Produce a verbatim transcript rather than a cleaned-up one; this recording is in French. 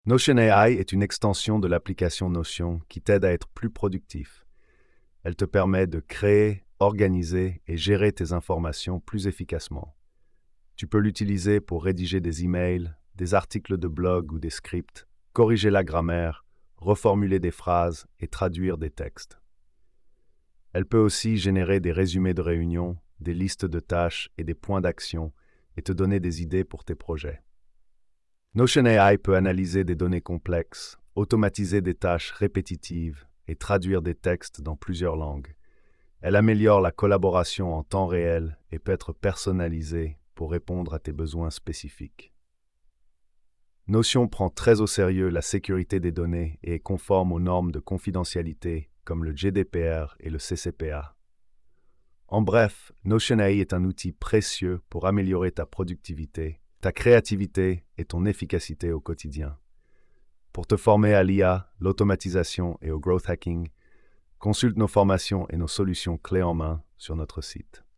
Notion A I est une extension de l'application Notion qui t'aide à être plus productif. Elle te permet de créer, organiser et gérer tes informations plus efficacement. Tu peux l'utiliser pour rédiger des emails, des articles de blog ou des scripts, corriger la grammaire, reformuler des phrases et traduire des textes. Elle peut aussi générer des résumés de réunions, des listes de tâches et des points d'action et te donner des idées pour tes projets. Notion A I peut analyser des données complexes, automatiser des tâches répétitives et traduire des textes dans plusieurs langues. Elle améliore la collaboration en temps réel et peut être personnalisée pour répondre à tes besoins spécifiques. Notion prend très au sérieux la sécurité des données et est conforme aux normes de confidentialité comme le G D P R et le C C P A. En bref, Notion A I est un outil précieux pour améliorer ta productivité, ta créativité et ton efficacité au quotidien. Pour te former à l'I A, l'automatisation et au growth hacking, consulte nos formations et nos solutions clés en main sur notre site.